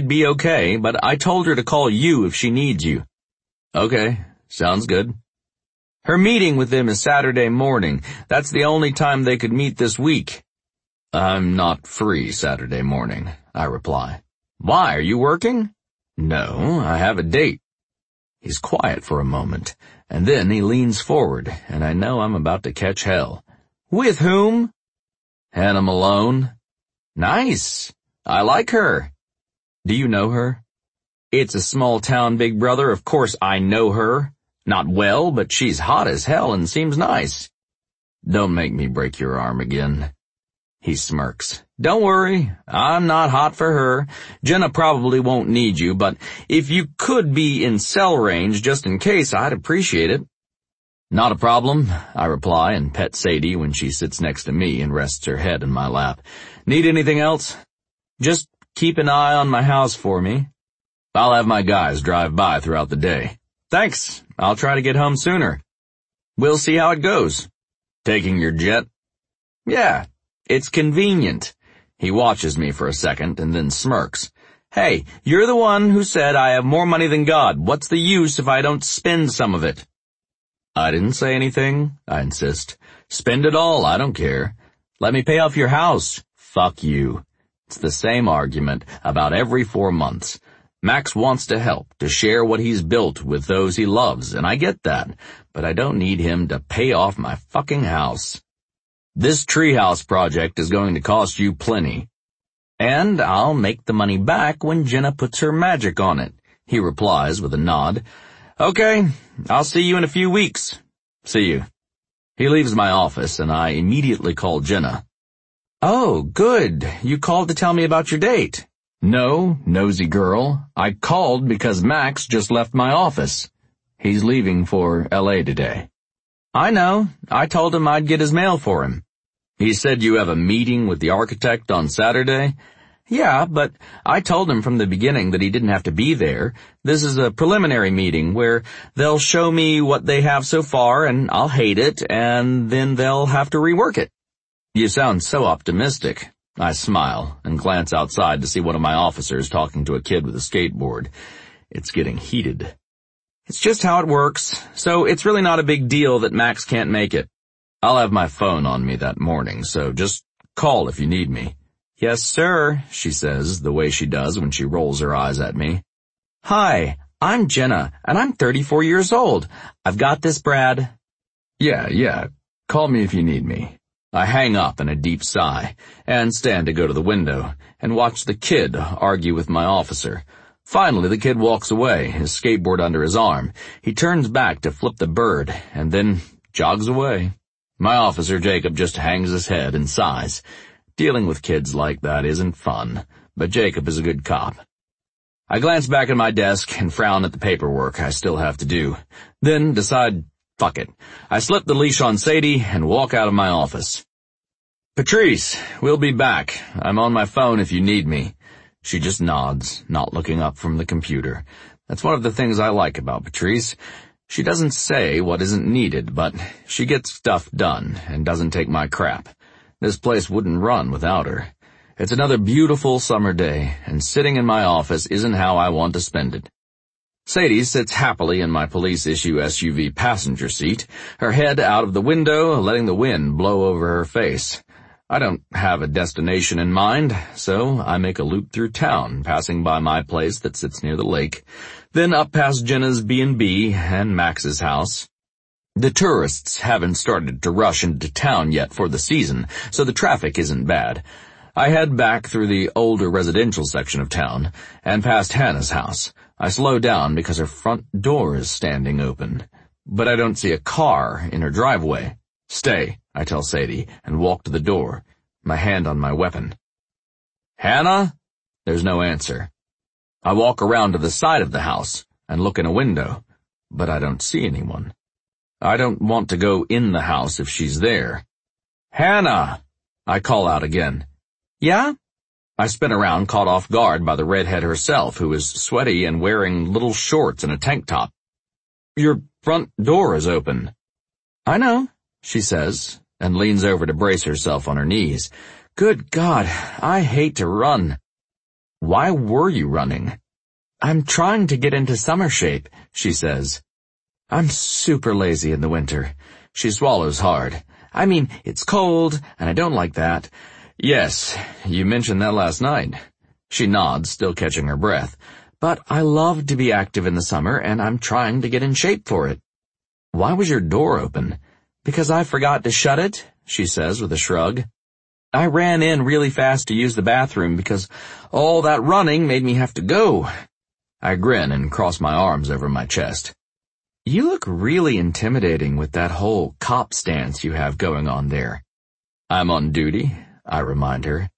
she'd be okay, but I told her to call you if she needs you." "Okay, sounds good." "Her meeting with them is Saturday morning. That's the only time they could meet this week." "I'm not free Saturday morning," I reply. "Why, are you working?" "No, I have a date." He's quiet for a moment, and then he leans forward, and I know I'm about to catch hell. "With whom?" "Hannah Malone." "Nice. I like her." "Do you know her?" "It's a small town, Big Brother. Of course I know her. Not well, but she's hot as hell and seems nice." "Don't make me break your arm again." He smirks. "Don't worry, I'm not hot for her. Jenna probably won't need you, but if you could be in cell range just in case, I'd appreciate it." "Not a problem," I reply and pet Sadie when she sits next to me and rests her head in my lap. "Need anything else?" "Just keep an eye on my house for me." "I'll have my guys drive by throughout the day." "Thanks, I'll try to get home sooner." "We'll see how it goes." "Taking your jet?" "Yeah. It's convenient." He watches me for a second and then smirks. "Hey, you're the one who said I have more money than God. What's the use if I don't spend some of it?" "I didn't say anything," I insist. "Spend it all, I don't care. Let me pay off your house." "Fuck you." It's the same argument about every 4 months. Max wants to help, to share what he's built with those he loves, and I get that, but I don't need him to pay off my fucking house. "This treehouse project is going to cost you plenty." "And I'll make the money back when Jenna puts her magic on it," he replies with a nod. "Okay, I'll see you in a few weeks." "See you." He leaves my office, and I immediately call Jenna. "Oh, good. You called to tell me about your date." "No, nosy girl. I called because Max just left my office. He's leaving for LA today." "I know. I told him I'd get his mail for him." "He said you have a meeting with the architect on Saturday?" "Yeah, but I told him from the beginning that he didn't have to be there. This is a preliminary meeting where they'll show me what they have so far and I'll hate it and then they'll have to rework it." "You sound so optimistic." I smile and glance outside to see one of my officers talking to a kid with a skateboard. It's getting heated. "It's just how it works, so it's really not a big deal that Max can't make it. I'll have my phone on me that morning, so just call if you need me." "Yes, sir," she says, the way she does when she rolls her eyes at me. "Hi, I'm Jenna, and I'm 34 years old. I've got this, Brad." Yeah, call me if you need me." I hang up in a deep sigh, and stand to go to the window, and watch the kid argue with my officer. Finally, the kid walks away, his skateboard under his arm. He turns back to flip the bird, and then jogs away. My officer, Jacob, just hangs his head and sighs. Dealing with kids like that isn't fun, but Jacob is a good cop. I glance back at my desk and frown at the paperwork I still have to do. Then decide, fuck it. I slip the leash on Sadie and walk out of my office. "Patrice, we'll be back. I'm on my phone if you need me." She just nods, not looking up from the computer. That's one of the things I like about Patrice. She doesn't say what isn't needed, but she gets stuff done and doesn't take my crap. This place wouldn't run without her. It's another beautiful summer day, and sitting in my office isn't how I want to spend it. Sadie sits happily in my police-issue SUV passenger seat, her head out of the window, letting the wind blow over her face. I don't have a destination in mind, so I make a loop through town, passing by my place that sits near the lake, then up past Jenna's B&B and Max's house. The tourists haven't started to rush into town yet for the season, so the traffic isn't bad. I head back through the older residential section of town, and past Hannah's house. I slow down because her front door is standing open, but I don't see a car in her driveway. "Stay," I tell Sadie, and walk to the door, my hand on my weapon. "Hannah?" There's no answer. I walk around to the side of the house and look in a window, but I don't see anyone. I don't want to go in the house if she's there. "Hannah!" I call out again. "Yeah?" I spin around, caught off guard by the redhead herself, who is sweaty and wearing little shorts and a tank top. "Your front door is open." "I know," she says, and leans over to brace herself on her knees. "Good God, I hate to run." Why were you running? I'm trying to get into summer shape, she says. I'm super lazy in the winter. She swallows hard. I mean, it's cold, and I don't like that. Yes, you mentioned that last night. She nods, still catching her breath. But I love to be active in the summer, and I'm trying to get in shape for it. Why was your door open? Because I forgot to shut it, she says with a shrug. I ran in really fast to use the bathroom because all that running made me have to go. I grin and cross my arms over my chest. You look really intimidating with that whole cop stance you have going on there. I'm on duty, I remind her.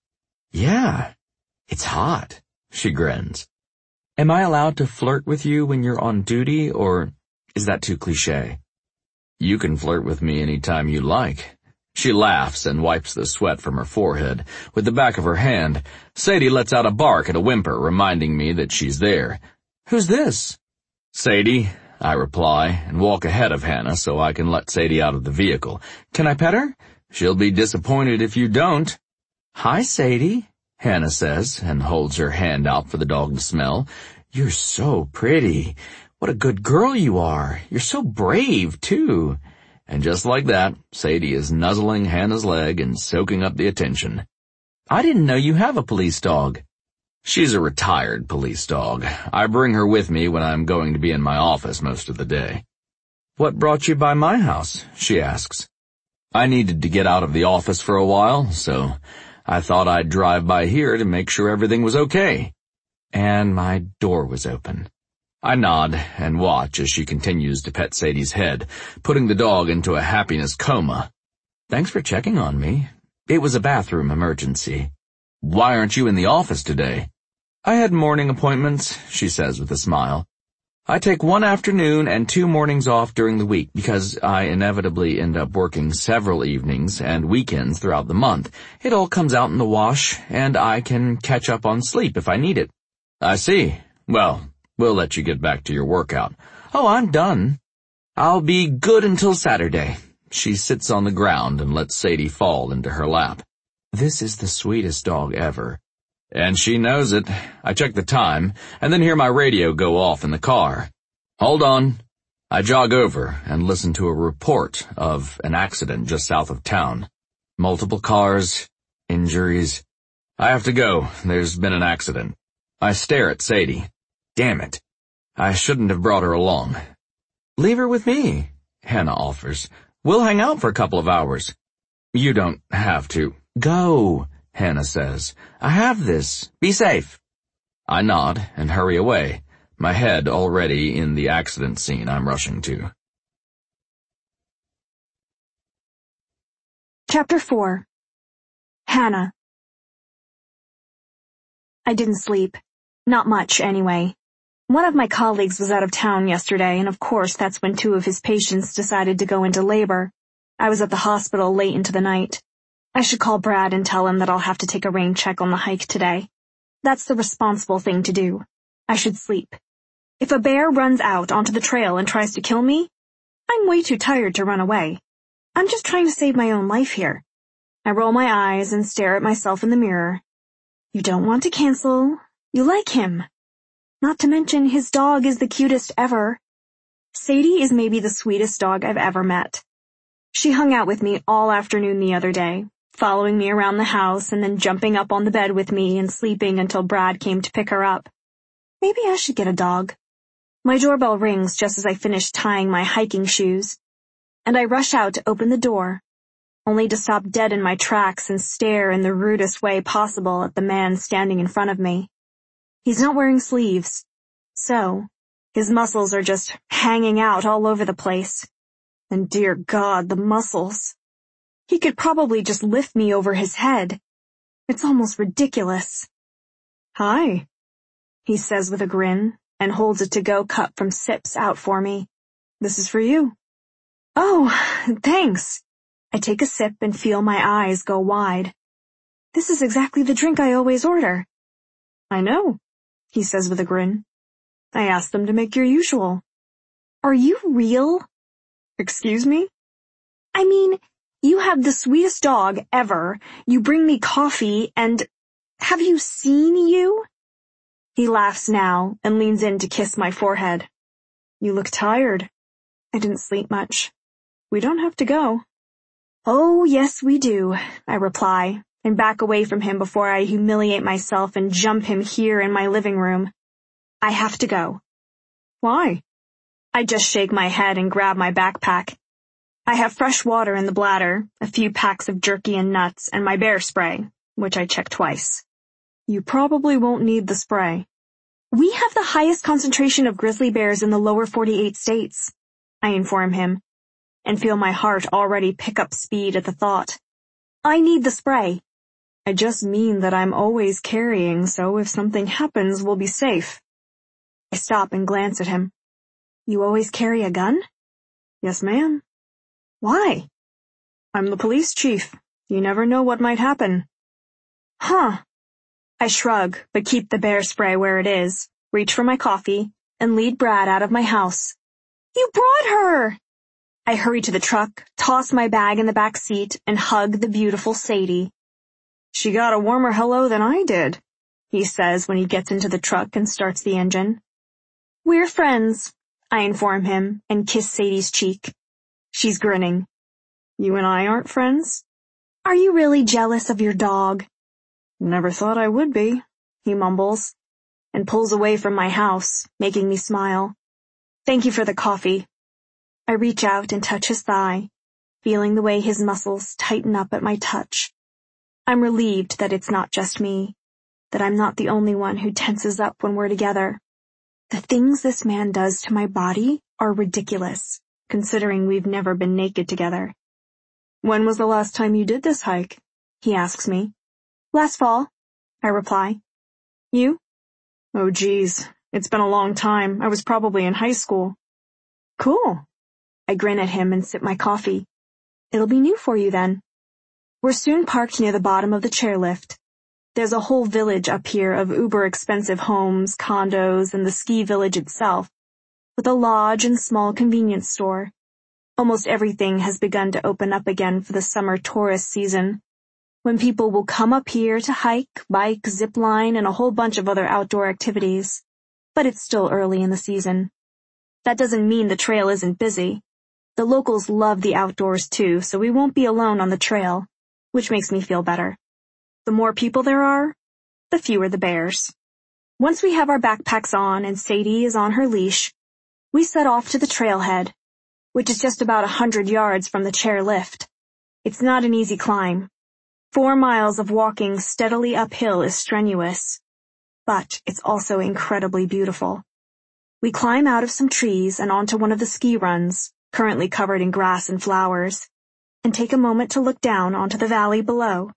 Yeah, it's hot, she grins. Am I allowed to flirt with you when you're on duty, or is that too cliché? You can flirt with me any time you like. She laughs and wipes the sweat from her forehead with the back of her hand. Sadie lets out a bark and a whimper, reminding me that she's there. Who's this? Sadie, I reply, and walk ahead of Hannah so I can let Sadie out of the vehicle. Can I pet her? She'll be disappointed if you don't. Hi, Sadie, Hannah says, and holds her hand out for the dog to smell. You're so pretty. What a good girl you are. You're so brave, too. And just like that, Sadie is nuzzling Hannah's leg and soaking up the attention. I didn't know you have a police dog. She's a retired police dog. I bring her with me when I'm going to be in my office most of the day. What brought you by my house? She asks. I needed to get out of the office for a while, so I thought I'd drive by here to make sure everything was okay. And my door was open. I nod and watch as she continues to pet Sadie's head, putting the dog into a happiness coma. Thanks for checking on me. It was a bathroom emergency. Why aren't you in the office today? I had morning appointments, she says with a smile. I take one afternoon and 2 mornings off during the week because I inevitably end up working several evenings and weekends throughout the month. It all comes out in the wash, and I can catch up on sleep if I need it. I see. Well, we'll let you get back to your workout. Oh, I'm done. I'll be good until Saturday. She sits on the ground and lets Sadie fall into her lap. This is the sweetest dog ever. And she knows it. I check the time, and then hear my radio go off in the car. Hold on. I jog over and listen to a report of an accident just south of town. Multiple cars, injuries. I have to go. There's been an accident. I stare at Sadie. Damn it. I shouldn't have brought her along. Leave her with me, Hannah offers. We'll hang out for a couple of hours. You don't have to. Go, Hannah says. I have this. Be safe. I nod and hurry away, my head already in the accident scene I'm rushing to. Chapter 4. Hannah. I didn't sleep. Not much, anyway. One of my colleagues was out of town yesterday, and of course that's when 2 of his patients decided to go into labor. I was at the hospital late into the night. I should call Brad and tell him that I'll have to take a rain check on the hike today. That's the responsible thing to do. I should sleep. If a bear runs out onto the trail and tries to kill me, I'm way too tired to run away. I'm just trying to save my own life here. I roll my eyes and stare at myself in the mirror. You don't want to cancel. You like him. Not to mention his dog is the cutest ever. Sadie is maybe the sweetest dog I've ever met. She hung out with me all afternoon the other day, following me around the house and then jumping up on the bed with me and sleeping until Brad came to pick her up. Maybe I should get a dog. My doorbell rings just as I finish tying my hiking shoes, and I rush out to open the door, only to stop dead in my tracks and stare in the rudest way possible at the man standing in front of me. He's not wearing sleeves, so his muscles are just hanging out all over the place. And dear God, the muscles. He could probably just lift me over his head. It's almost ridiculous. Hi, he says with a grin and holds a to-go cup from Sips out for me. This is for you. Oh, thanks. I take a sip and feel my eyes go wide. This is exactly the drink I always order. I know, he says with a grin. I asked them to make your usual. Are you real? Excuse me? I mean, you have the sweetest dog ever. You bring me coffee and... Have you seen you? He laughs now and leans in to kiss my forehead. You look tired. I didn't sleep much. We don't have to go. Oh, yes, we do, I reply, and back away from him before I humiliate myself and jump him here in my living room. I have to go. Why? I just shake my head and grab my backpack. I have fresh water in the bladder, a few packs of jerky and nuts, and my bear spray, which I check twice. You probably won't need the spray. We have the highest concentration of grizzly bears in the lower 48 states, I inform him, and feel my heart already pick up speed at the thought. I need the spray. I just mean that I'm always carrying, so if something happens, we'll be safe. I stop and glance at him. You always carry a gun? Yes, ma'am. Why? I'm the police chief. You never know what might happen. Huh. I shrug, but keep the bear spray where it is, reach for my coffee, and lead Brad out of my house. You brought her! I hurry to the truck, toss my bag in the back seat, and hug the beautiful Sadie. She got a warmer hello than I did, he says when he gets into the truck and starts the engine. We're friends, I inform him, and kiss Sadie's cheek. She's grinning. You and I aren't friends? Are you really jealous of your dog? Never thought I would be, he mumbles, and pulls away from my house, making me smile. Thank you for the coffee. I reach out and touch his thigh, feeling the way his muscles tighten up at my touch. I'm relieved that it's not just me, that I'm not the only one who tenses up when we're together. The things this man does to my body are ridiculous, considering we've never been naked together. When was the last time you did this hike? He asks me. Last fall, I reply. You? Oh geez, it's been a long time. I was probably in high school. Cool. I grin at him and sip my coffee. It'll be new for you then. We're soon parked near the bottom of the chairlift. There's a whole village up here of uber-expensive homes, condos, and the ski village itself, with a lodge and small convenience store. Almost everything has begun to open up again for the summer tourist season, when people will come up here to hike, bike, zip line, and a whole bunch of other outdoor activities. But it's still early in the season. That doesn't mean the trail isn't busy. The locals love the outdoors too, so we won't be alone on the trail, which makes me feel better. The more people there are, the fewer the bears. Once we have our backpacks on and Sadie is on her leash, we set off to the trailhead, which is just about 100 yards from the chairlift. It's not an easy climb. 4 miles of walking steadily uphill is strenuous, but it's also incredibly beautiful. We climb out of some trees and onto one of the ski runs, currently covered in grass and flowers, and take a moment to look down onto the valley below.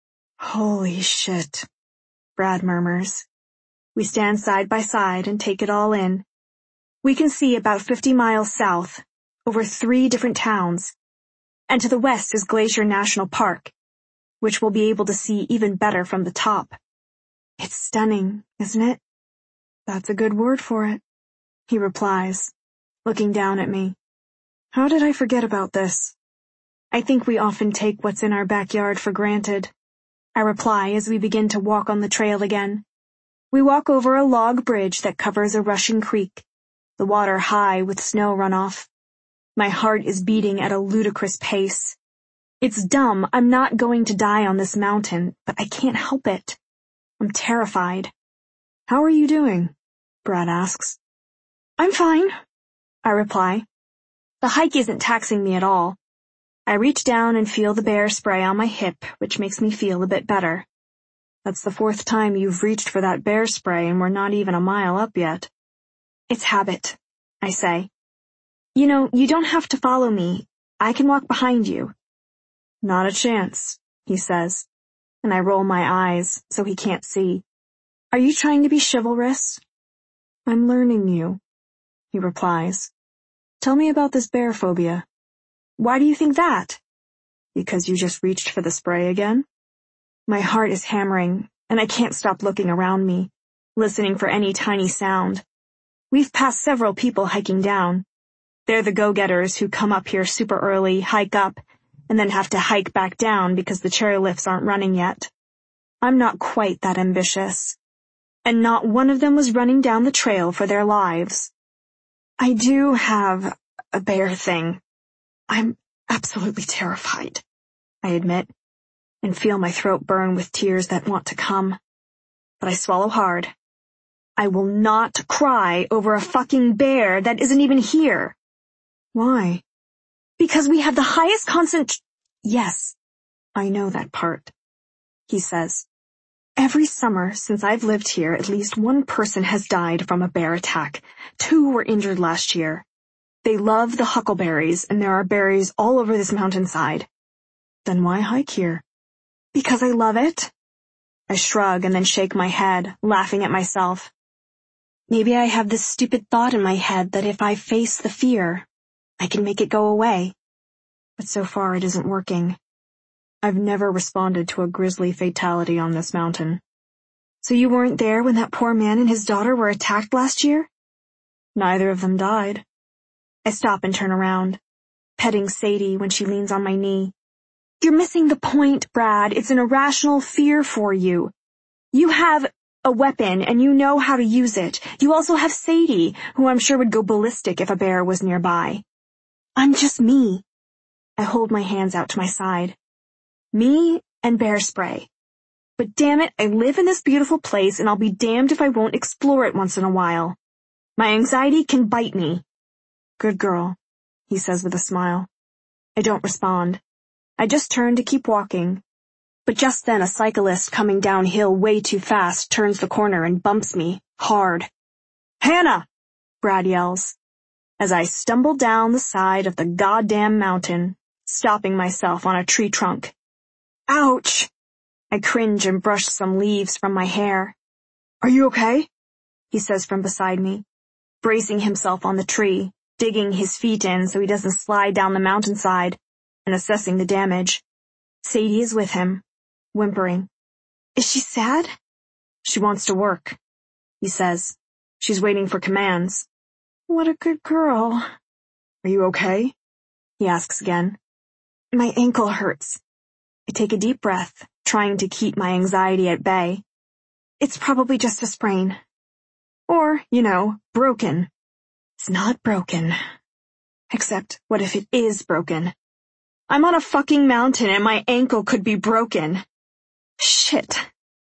Holy shit, Brad murmurs. We stand side by side and take it all in. We can see about 50 miles south, over 3 different towns, and to the west is Glacier National Park, which we'll be able to see even better from the top. It's stunning, isn't it? That's a good word for it, he replies, looking down at me. How did I forget about this? I think we often take what's in our backyard for granted, I reply as we begin to walk on the trail again. We walk over a log bridge that covers a rushing creek, the water high with snow runoff. My heart is beating at a ludicrous pace. It's dumb, I'm not going to die on this mountain, but I can't help it. I'm terrified. How are you doing? Brad asks. I'm fine, I reply. The hike isn't taxing me at all. I reach down and feel the bear spray on my hip, which makes me feel a bit better. That's the 4th time you've reached for that bear spray and we're not even a mile up yet. It's habit, I say. You know, you don't have to follow me. I can walk behind you. Not a chance, he says, and I roll my eyes so he can't see. Are you trying to be chivalrous? I'm learning you, he replies. Tell me about this bear phobia. Why do you think that? Because you just reached for the spray again? My heart is hammering, and I can't stop looking around me, listening for any tiny sound. We've passed several people hiking down. They're the go-getters who come up here super early, hike up, and then have to hike back down because the chairlifts aren't running yet. I'm not quite that ambitious. and not one of them was running down the trail for their lives. I do have a bear thing. I'm absolutely terrified, I admit, and feel my throat burn with tears that want to come. But I swallow hard. I will not cry over a fucking bear that isn't even here. Why? Because we have the highest Yes, I know that part, he says. Every summer since I've lived here, at least one person has died from a bear attack. 2 were injured last year. They love the huckleberries, and there are berries all over this mountainside. Then why hike here? Because I love it? I shrug and then shake my head, laughing at myself. Maybe I have this stupid thought in my head that if I face the fear, I can make it go away. But so far it isn't working. I've never responded to a grisly fatality on this mountain. So you weren't there when that poor man and his daughter were attacked last year? Neither of them died. I stop and turn around, petting Sadie when she leans on my knee. You're missing the point, Brad. It's an irrational fear for you. You have a weapon and you know how to use it. You also have Sadie, who I'm sure would go ballistic if a bear was nearby. I'm just me. I hold my hands out to my side. Me and bear spray. But damn it, I live in this beautiful place and I'll be damned if I won't explore it once in a while. My anxiety can bite me. Good girl, he says with a smile. I don't respond. I just turn to keep walking. But just then a cyclist coming downhill way too fast turns the corner and bumps me, hard. Hannah! Brad yells, as I stumble down the side of the goddamn mountain, stopping myself on a tree trunk. Ouch! I cringe and brush some leaves from my hair. Are you okay? He says from beside me, bracing himself on the tree, digging his feet in so he doesn't slide down the mountainside, and assessing the damage. Sadie is with him, whimpering. Is she sad? She wants to work, he says. She's waiting for commands. What a good girl. Are you okay? He asks again. My ankle hurts. I take a deep breath, trying to keep my anxiety at bay. It's probably just a sprain. Or, broken. It's not broken. Except, what if it is broken? I'm on a fucking mountain and my ankle could be broken. Shit.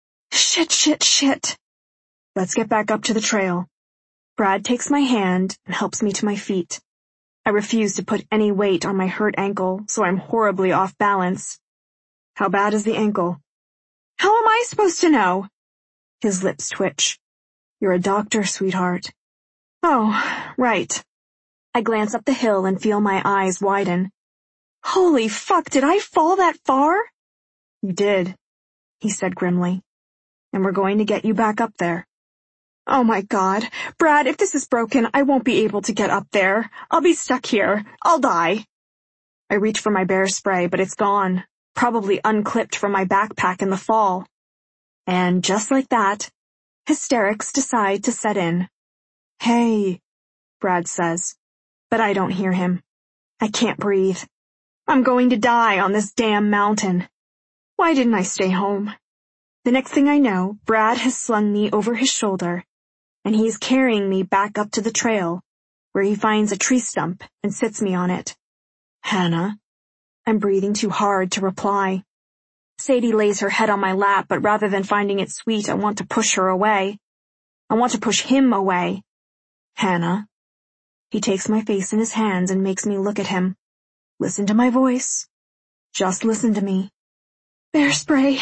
Shit. Let's get back up to the trail. Brad takes my hand and helps me to my feet. I refuse to put any weight on my hurt ankle, so I'm horribly off balance. How bad is the ankle? How am I supposed to know? His lips twitch. You're a doctor, sweetheart. Oh, right. I glance up the hill and feel my eyes widen. Holy fuck, did I fall that far? You did, he said grimly. And we're going to get you back up there. Oh my God. Brad, if this is broken, I won't be able to get up there. I'll be stuck here. I'll die. I reach for my bear spray, but it's gone, probably unclipped from my backpack in the fall. And just like that, hysterics decide to set in. Hey, Brad says, but I don't hear him. I can't breathe. I'm going to die on this damn mountain. Why didn't I stay home? The next thing I know, Brad has slung me over his shoulder, and he is carrying me back up to the trail, where he finds a tree stump and sits me on it. Hannah? I'm breathing too hard to reply. Sadie lays her head on my lap, but rather than finding it sweet, I want to push her away. I want to push him away. Hannah? He takes my face in his hands and makes me look at him. Listen to my voice. Just listen to me. Bear spray.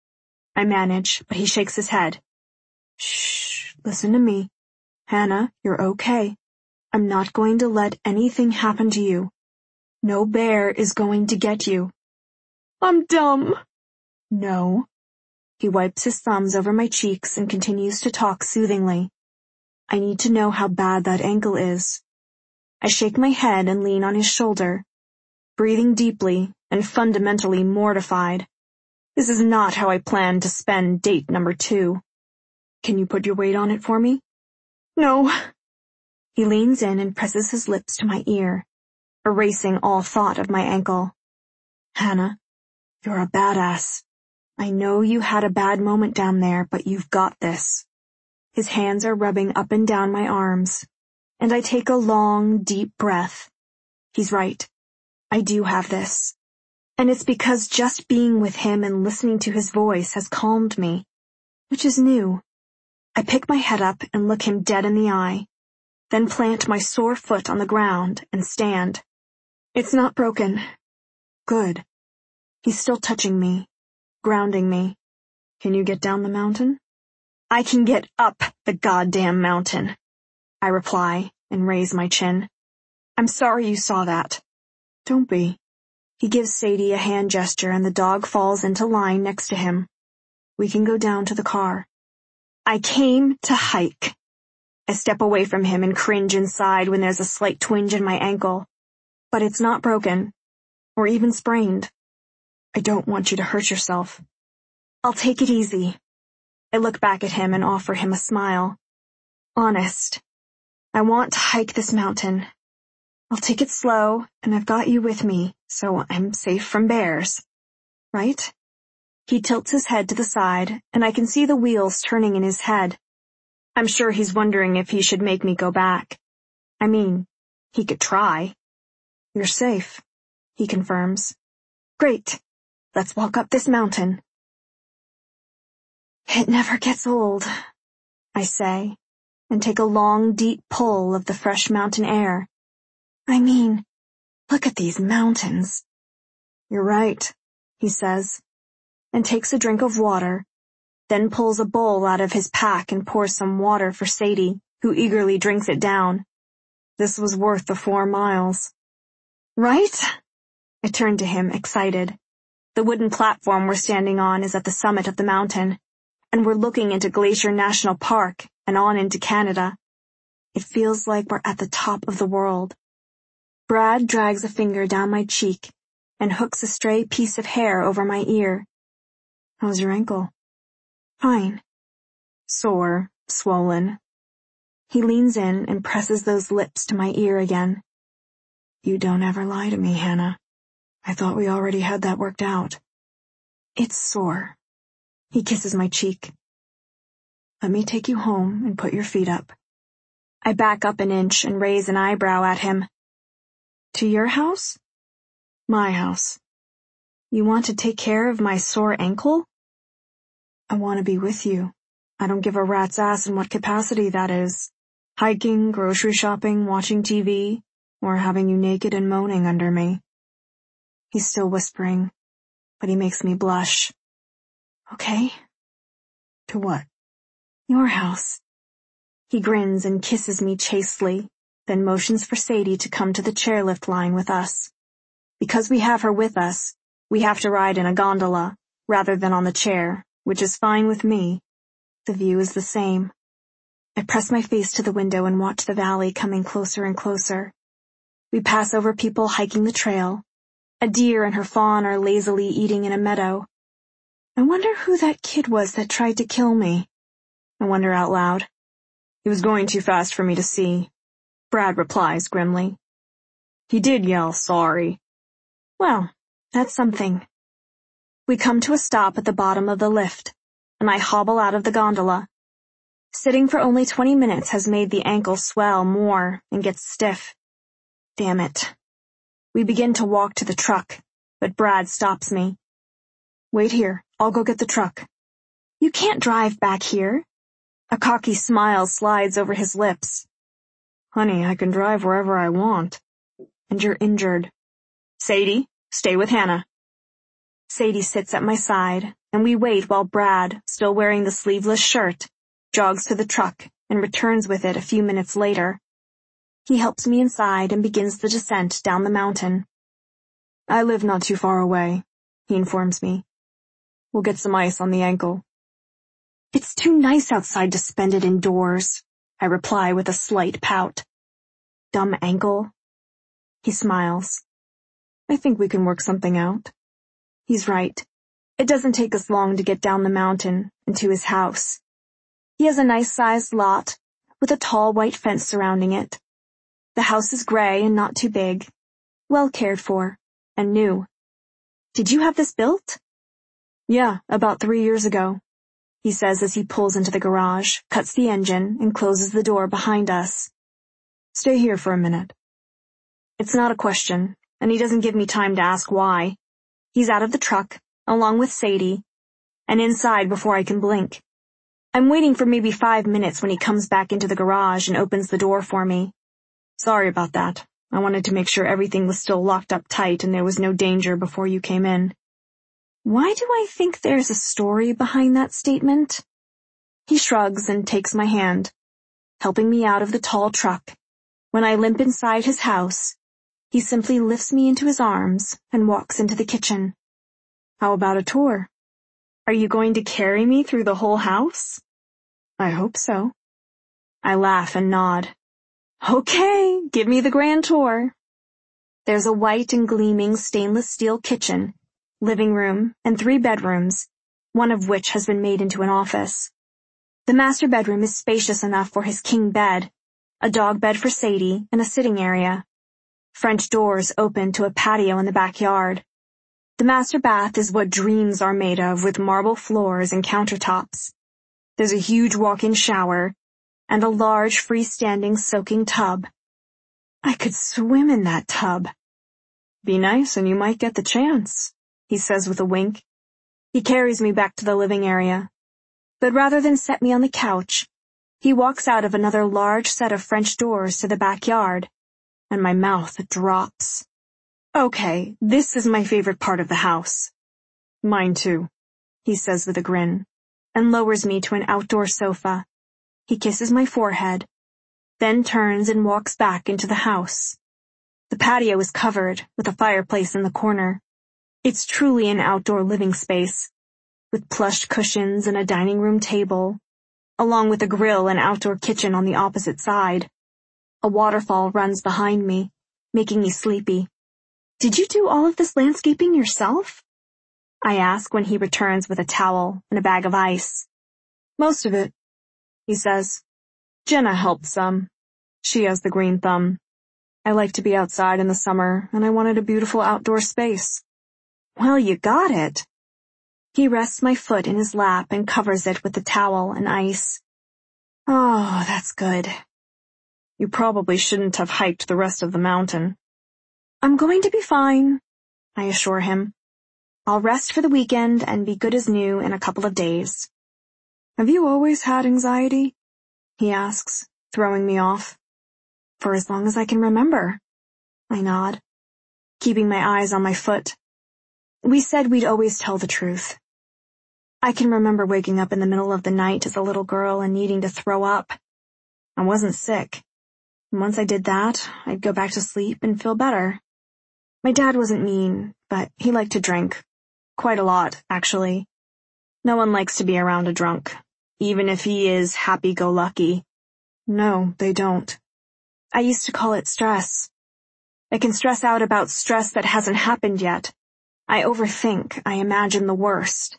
I manage, but he shakes his head. Shh, listen to me. Hannah, you're okay. I'm not going to let anything happen to you. No bear is going to get you. I'm dumb. No. He wipes his thumbs over my cheeks and continues to talk soothingly. I need to know how bad that ankle is. I shake my head and lean on his shoulder, breathing deeply and fundamentally mortified. This is not how I planned to spend date number 2. Can you put your weight on it for me? No. He leans in and presses his lips to my ear, erasing all thought of my ankle. Hannah, you're a badass. I know you had a bad moment down there, but you've got this. His hands are rubbing up and down my arms, and I take a long, deep breath. He's right. I do have this. And it's because just being with him and listening to his voice has calmed me, which is new. I pick my head up and look him dead in the eye, then plant my sore foot on the ground and stand. It's not broken. Good. He's still touching me, grounding me. Can you get down the mountain? I can get up the goddamn mountain, I reply and raise my chin. I'm sorry you saw that. Don't be. He gives Sadie a hand gesture and the dog falls into line next to him. We can go down to the car. I came to hike. I step away from him and cringe inside when there's a slight twinge in my ankle. But it's not broken, or even sprained. I don't want you to hurt yourself. I'll take it easy. I look back at him and offer him a smile. Honest. I want to hike this mountain. I'll take it slow, and I've got you with me, so I'm safe from bears. Right? He tilts his head to the side, and I can see the wheels turning in his head. I'm sure he's wondering if he should make me go back. I mean, he could try. You're safe, he confirms. Great. Let's walk up this mountain. It never gets old, I say, and take a long, deep pull of the fresh mountain air. I mean, look at these mountains. You're right, he says, and takes a drink of water, then pulls a bowl out of his pack and pours some water for Sadie, who eagerly drinks it down. This was worth the 4 miles. Right? I turn to him, excited. The wooden platform we're standing on is at the summit of the mountain, and we're looking into Glacier National Park and on into Canada. It feels like we're at the top of the world. Brad drags a finger down my cheek and hooks a stray piece of hair over my ear. How's your ankle? Fine. Sore, swollen. He leans in and presses those lips to my ear again. You don't ever lie to me, Hannah. I thought we already had that worked out. It's sore. He kisses my cheek. Let me take you home and put your feet up. I back up an inch and raise an eyebrow at him. To your house? My house. You want to take care of my sore ankle? I want to be with you. I don't give a rat's ass in what capacity that is. Hiking, grocery shopping, watching TV, or having you naked and moaning under me. He's still whispering, but he makes me blush. Okay. To what? Your house. He grins and kisses me chastely, then motions for Sadie to come to the chairlift line with us. Because we have her with us, we have to ride in a gondola, rather than on the chair, which is fine with me. The view is the same. I press my face to the window and watch the valley coming closer and closer. We pass over people hiking the trail. A deer and her fawn are lazily eating in a meadow. I wonder who that kid was that tried to kill me. I wonder out loud. He was going too fast for me to see. Brad replies grimly. He did yell sorry. Well, that's something. We come to a stop at the bottom of the lift, and I hobble out of the gondola. Sitting for only 20 minutes has made the ankle swell more and get stiff. Damn it. We begin to walk to the truck, but Brad stops me. Wait here, I'll go get the truck. You can't drive back here. A cocky smile slides over his lips. Honey, I can drive wherever I want. And you're injured. Sadie, stay with Hannah. Sadie sits at my side, and we wait while Brad, still wearing the sleeveless shirt, jogs to the truck and returns with it a few minutes later. He helps me inside and begins the descent down the mountain. I live not too far away, he informs me. We'll get some ice on the ankle. It's too nice outside to spend it indoors, I reply with a slight pout. Dumb ankle. He smiles. I think we can work something out. He's right. It doesn't take us long to get down the mountain and to his house. He has a nice-sized lot with a tall white fence surrounding it. The house is gray and not too big, well cared for, and new. Did you have this built? Yeah, about 3 years ago. he says as he pulls into the garage, cuts the engine, and closes the door behind us. Stay here for a minute. It's not a question, and he doesn't give me time to ask why. He's out of the truck, along with Sadie, and inside before I can blink. I'm waiting for maybe 5 minutes when he comes back into the garage and opens the door for me. Sorry about that. I wanted to make sure everything was still locked up tight and there was no danger before you came in. Why do I think there's a story behind that statement? He shrugs and takes my hand, helping me out of the tall truck. When I limp inside his house, he simply lifts me into his arms and walks into the kitchen. How about a tour? Are you going to carry me through the whole house? I hope so. I laugh and nod. Okay, give me the grand tour. There's a white and gleaming stainless steel kitchen, living room, and 3 bedrooms, one of which has been made into an office. The master bedroom is spacious enough for his king bed, a dog bed for Sadie, and a sitting area. French doors open to a patio in the backyard. The master bath is what dreams are made of, with marble floors and countertops. There's a huge walk-in shower and a large freestanding soaking tub. I could swim in that tub. Be nice and you might get the chance, he says with a wink. He carries me back to the living area. But rather than set me on the couch, he walks out of another large set of French doors to the backyard, and my mouth drops. Okay, this is my favorite part of the house. Mine too, he says with a grin, and lowers me to an outdoor sofa. He kisses my forehead, then turns and walks back into the house. The patio is covered, with a fireplace in the corner. It's truly an outdoor living space, with plush cushions and a dining room table, along with a grill and outdoor kitchen on the opposite side. A waterfall runs behind me, making me sleepy. Did you do all of this landscaping yourself? I ask when he returns with a towel and a bag of ice. Most of it, he says. Jenna helped some. She has the green thumb. I like to be outside in the summer, and I wanted a beautiful outdoor space. Well, you got it. He rests my foot in his lap and covers it with the towel and ice. Oh, that's good. You probably shouldn't have hiked the rest of the mountain. I'm going to be fine, I assure him. I'll rest for the weekend and be good as new in a couple of days. Have you always had anxiety? He asks, throwing me off. For as long as I can remember, I nod, keeping my eyes on my foot. We said we'd always tell the truth. I can remember waking up in the middle of the night as a little girl and needing to throw up. I wasn't sick. And once I did that, I'd go back to sleep and feel better. My dad wasn't mean, but he liked to drink. Quite a lot, actually. No one likes to be around a drunk, even if he is happy-go-lucky. No, they don't. I used to call it stress. I can stress out about stress that hasn't happened yet. I overthink. I imagine the worst.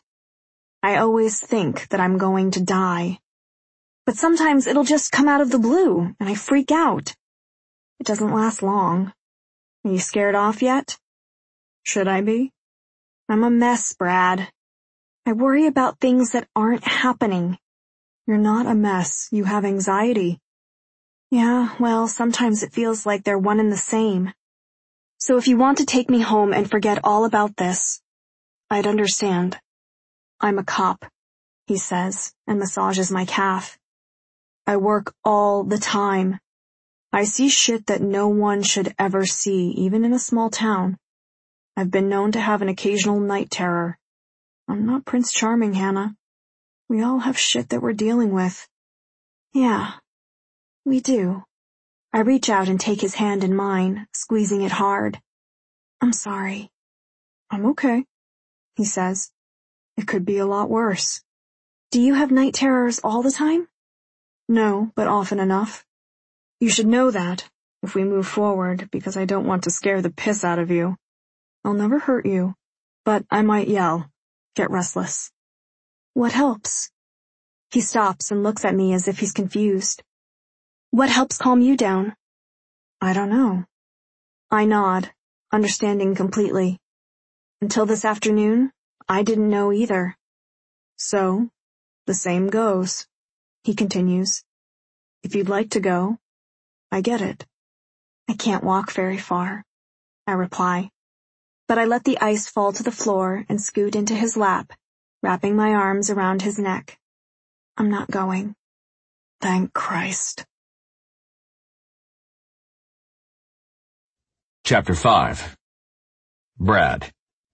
I always think that I'm going to die. But sometimes it'll just come out of the blue, and I freak out. It doesn't last long. Are you scared off yet? Should I be? I'm a mess, Brad. I worry about things that aren't happening. You're not a mess. You have anxiety. Yeah, well, sometimes it feels like they're one and the same. So if you want to take me home and forget all about this, I'd understand. I'm a cop, he says, and massages my calf. I work all the time. I see shit that no one should ever see, even in a small town. I've been known to have an occasional night terror. I'm not Prince Charming, Hannah. We all have shit that we're dealing with. Yeah, we do. I reach out and take his hand in mine, squeezing it hard. I'm sorry. I'm okay, he says. It could be a lot worse. Do you have night terrors all the time? No, but often enough. You should know that, if we move forward, because I don't want to scare the piss out of you. I'll never hurt you, but I might yell, get restless. What helps? He stops and looks at me as if he's confused. What helps calm you down? I don't know. I nod, understanding completely. Until this afternoon, I didn't know either. So, The same goes, he continues. If you'd like to go, I get it. I can't walk very far, I reply, but I let the ice fall to the floor and scoot into his lap, wrapping my arms around his neck. I'm not going. Thank Christ. Chapter 5. Brad.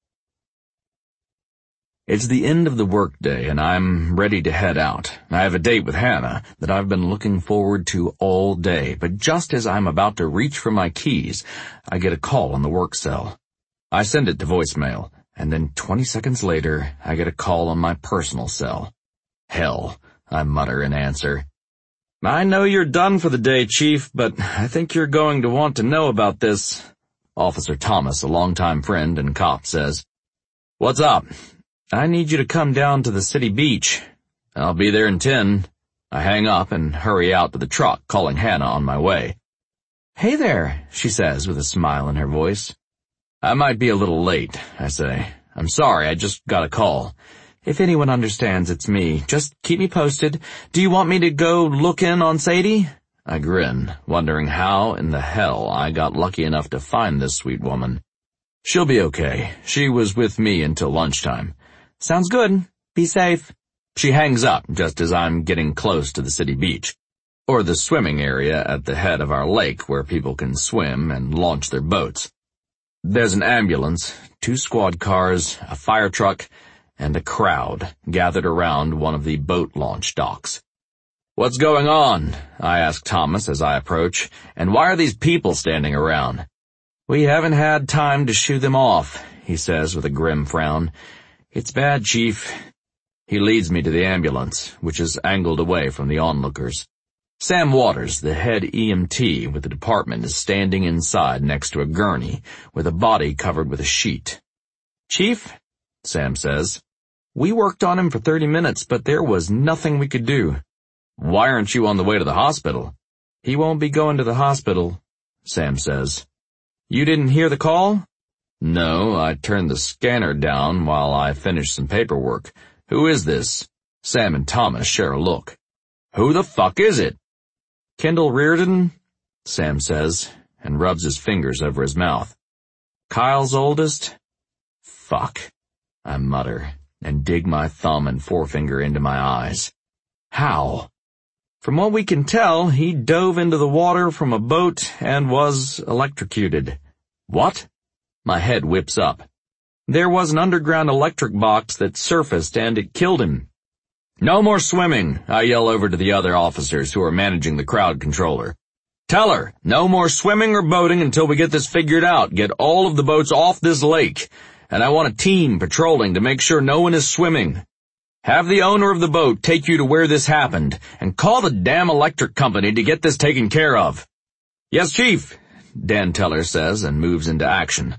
It's the end of the workday and I'm ready to head out. I have a date with Hannah that I've been looking forward to all day, but just as I'm about to reach for my keys, I get a call on the work cell. I send it to voicemail, and then 20 seconds later, I get a call on my personal cell. Hell, I mutter in answer. I know you're done for the day, Chief, but I think you're going to want to know about this. Officer Thomas, a longtime friend and cop, says, What's up? I need you to come down to the city beach. I'll be there in 10. I hang up and hurry out to the truck, calling Hannah on my way. Hey there, she says with a smile in her voice. I might be a little late, I say. I'm sorry, I just got a call. If anyone understands, it's me. Just keep me posted. Do you want me to go look in on Sadie? I grin, wondering how in the hell I got lucky enough to find this sweet woman. She'll be okay. She was with me until lunchtime. Sounds good. Be safe. She hangs up just as I'm getting close to the city beach, or the swimming area at the head of our lake where people can swim and launch their boats. There's an ambulance, 2 squad cars, a fire truck, and a crowd gathered around one of the boat launch docks. What's going on? I ask Thomas as I approach, and why are these people standing around? We haven't had time to shoo them off, he says with a grim frown. It's bad, Chief. He leads me to the ambulance, which is angled away from the onlookers. Sam Waters, the head EMT with the department, is standing inside next to a gurney with a body covered with a sheet. Chief, Sam says, we worked on him for 30 minutes, but there was nothing we could do. Why aren't you on the way to the hospital? He won't be going to the hospital, Sam says. You didn't hear the call? No, I turned the scanner down while I finished some paperwork. Who is this? Sam and Thomas share a look. Who the fuck is it? Kendall Reardon, Sam says, and rubs his fingers over his mouth. Kyle's oldest? Fuck, I mutter, and dig my thumb and forefinger into my eyes. How? From what we can tell, he dove into the water from a boat and was electrocuted. What? My head whips up. There was an underground electric box that surfaced and it killed him. No more swimming, I yell over to the other officers who are managing the crowd controller. Tell her, no more swimming or boating until we get this figured out. Get all of the boats off this lake. And I want a team patrolling to make sure no one is swimming. Have the owner of the boat take you to where this happened, and call the damn electric company to get this taken care of. Yes, Chief, Dan Teller says and moves into action.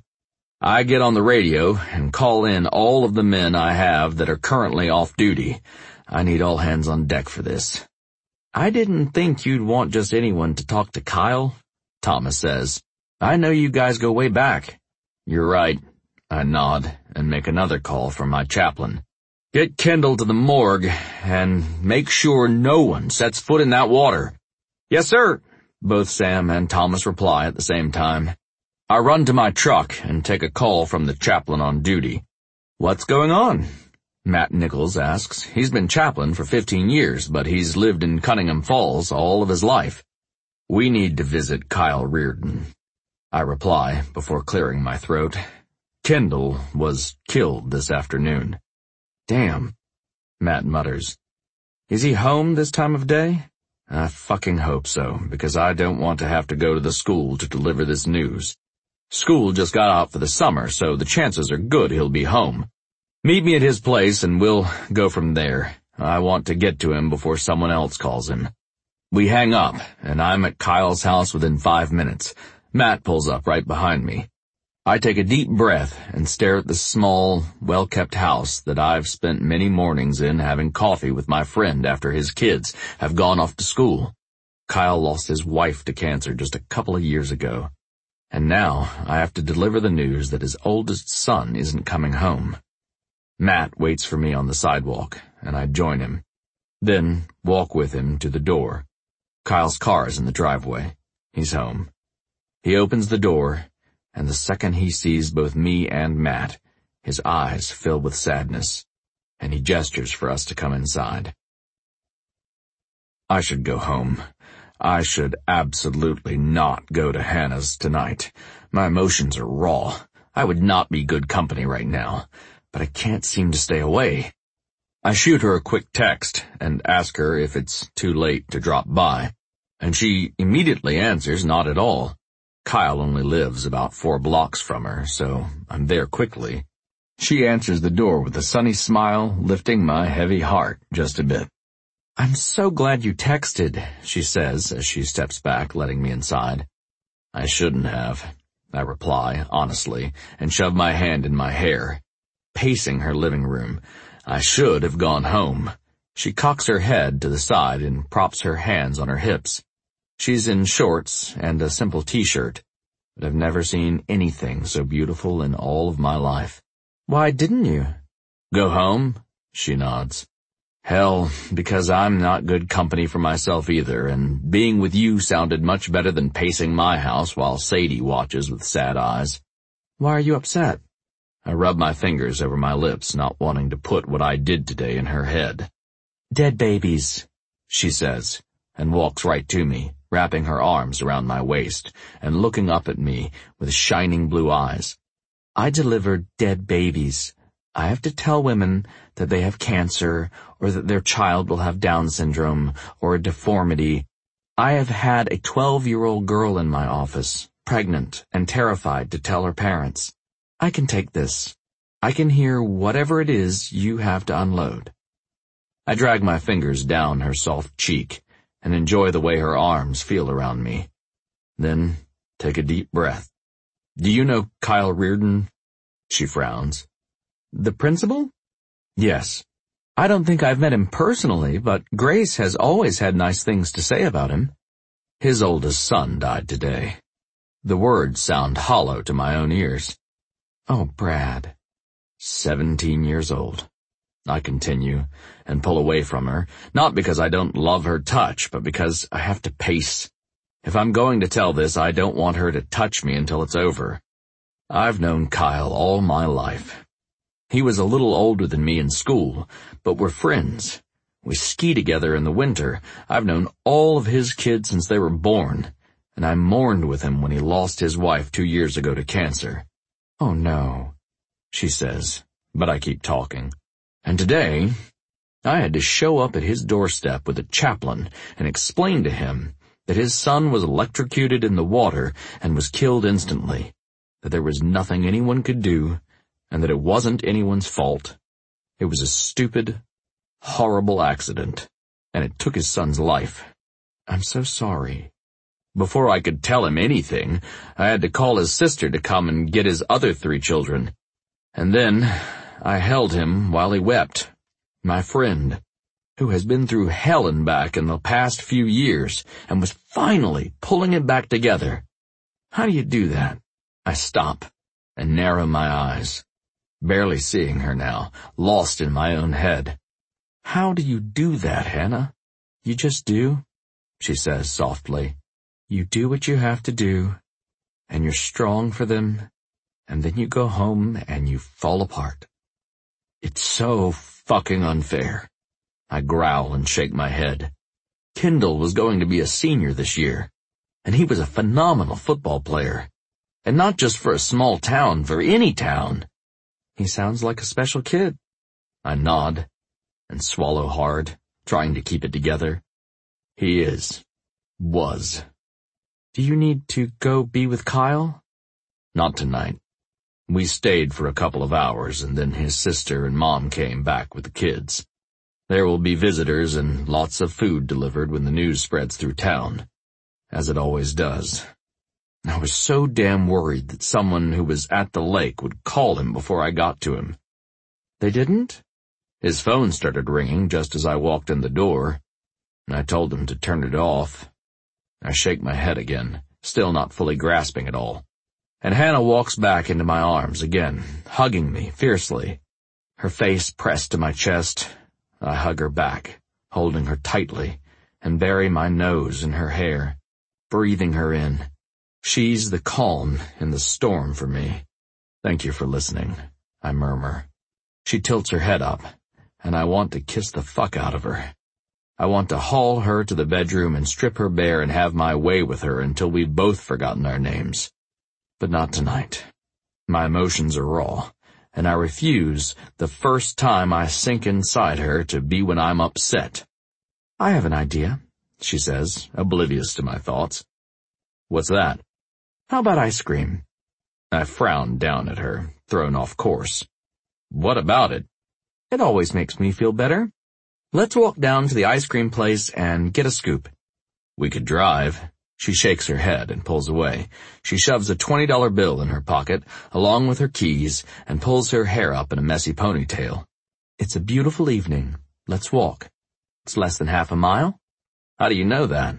I get on the radio and call in all of the men I have that are currently off duty. I need all hands on deck for this. I didn't think you'd want just anyone to talk to Kyle, Thomas says. I know you guys go way back. You're right. I nod and make another call from my chaplain. Get Kendall to the morgue and make sure no one sets foot in that water. Yes, sir. Both Sam and Thomas reply at the same time. I run to my truck and take a call from the chaplain on duty. What's going on? Matt Nichols asks. He's been chaplain for 15 years, but he's lived in Cunningham Falls all of his life. We need to visit Kyle Reardon, I reply before clearing my throat. Kendall was killed this afternoon. Damn, Matt mutters. Is he home this time of day? I fucking hope so, because I don't want to have to go to the school to deliver this news. School just got out for the summer, so the chances are good he'll be home. Meet me at his place and we'll go from there. I want to get to him before someone else calls him. We hang up, and I'm at Kyle's house within 5 minutes. Matt pulls up right behind me. I take a deep breath and stare at the small, well-kept house that I've spent many mornings in having coffee with my friend after his kids have gone off to school. Kyle lost his wife to cancer just a couple of years ago. And now I have to deliver the news that his oldest son isn't coming home. Matt waits for me on the sidewalk, and I join him. Then walk with him to the door. Kyle's car is in the driveway. He's home. He opens the door, and the second he sees both me and Matt, his eyes fill with sadness, and he gestures for us to come inside. I should go home. I should absolutely not go to Hannah's tonight. My emotions are raw. I would not be good company right now, but I can't seem to stay away. I shoot her a quick text and ask her if it's too late to drop by, and she immediately answers not at all. Kyle only lives about 4 blocks from her, so I'm there quickly. She answers the door with a sunny smile, lifting my heavy heart just a bit. "I'm so glad you texted," she says as she steps back, letting me inside. "I shouldn't have," I reply, honestly, and shove my hand in my hair. Pacing her living room, I should have gone home. She cocks her head to the side and props her hands on her hips. She's in shorts and a simple t-shirt, but I've never seen anything so beautiful in all of my life. "Why didn't you?" "Go home?" She nods. "Hell, because I'm not good company for myself either, and being with you sounded much better than pacing my house while Sadie watches with sad eyes." "Why are you upset?" I rub my fingers over my lips, not wanting to put what I did today in her head. "Dead babies," she says, and walks right to me, wrapping her arms around my waist and looking up at me with shining blue eyes. "I deliver dead babies. I have to tell women that they have cancer, or that their child will have Down syndrome, or a deformity. I have had a 12-year-old girl in my office, pregnant and terrified to tell her parents. I can take this. I can hear whatever it is you have to unload." I drag my fingers down her soft cheek and enjoy the way her arms feel around me. Then take a deep breath. "Do you know Kyle Reardon?" She frowns. "The principal?" "Yes. I don't think I've met him personally, but Grace has always had nice things to say about him. His oldest son died today." The words sound hollow to my own ears. "Oh, Brad." 17 years old. I continue, and pull away from her, not because I don't love her touch, but because I have to pace. If I'm going to tell this, I don't want her to touch me until it's over. I've known Kyle all my life. He was a little older than me in school, but we're friends. We ski together in the winter. I've known all of his kids since they were born, and I mourned with him when he lost his wife 2 years ago to cancer. "Oh no," she says, but I keep talking. "And today, I had to show up at his doorstep with a chaplain and explain to him that his son was electrocuted in the water and was killed instantly, that there was nothing anyone could do, and that it wasn't anyone's fault. It was a stupid, horrible accident, and it took his son's life. I'm so sorry." Before I could tell him anything, I had to call his sister to come and get his other 3 children. And then I held him while he wept, my friend, who has been through hell and back in the past few years and was finally pulling it back together. How do you do that? I stop and narrow my eyes, barely seeing her now, lost in my own head. "How do you do that, Hannah?" "You just do," she says softly. "You do what you have to do, and you're strong for them, and then you go home and you fall apart." It's so fucking unfair. I growl and shake my head. Kendall was going to be a senior this year, and he was a phenomenal football player. And not just for a small town, for any town. He sounds like a special kid. I nod and swallow hard, trying to keep it together. He was. "Do you need to go be with Kyle?" "Not tonight. We stayed for a couple of hours, and then his sister and Mom came back with the kids. There will be visitors and lots of food delivered when the news spreads through town, as it always does." I was so damn worried that someone who was at the lake would call him before I got to him. "They didn't?" His phone started ringing just as I walked in the door, and I told him to turn it off. I shake my head again, still not fully grasping it all. And Hannah walks back into my arms again, hugging me fiercely. Her face pressed to my chest, I hug her back, holding her tightly, and bury my nose in her hair, breathing her in. She's the calm in the storm for me. Thank you for listening, I murmur. She tilts her head up, and I want to kiss the fuck out of her. I want to haul her to the bedroom and strip her bare and have my way with her until we've both forgotten our names. But not tonight. My emotions are raw, and I refuse the first time I sink inside her to be when I'm upset. I have an idea, she says, oblivious to my thoughts. What's that? How about ice cream? I frown down at her, thrown off course. What about it? It always makes me feel better. Let's walk down to the ice cream place and get a scoop. We could drive. She shakes her head and pulls away. She shoves a $20 bill in her pocket, along with her keys, and pulls her hair up in a messy ponytail. It's a beautiful evening. Let's walk. It's less than half a mile. How do you know that?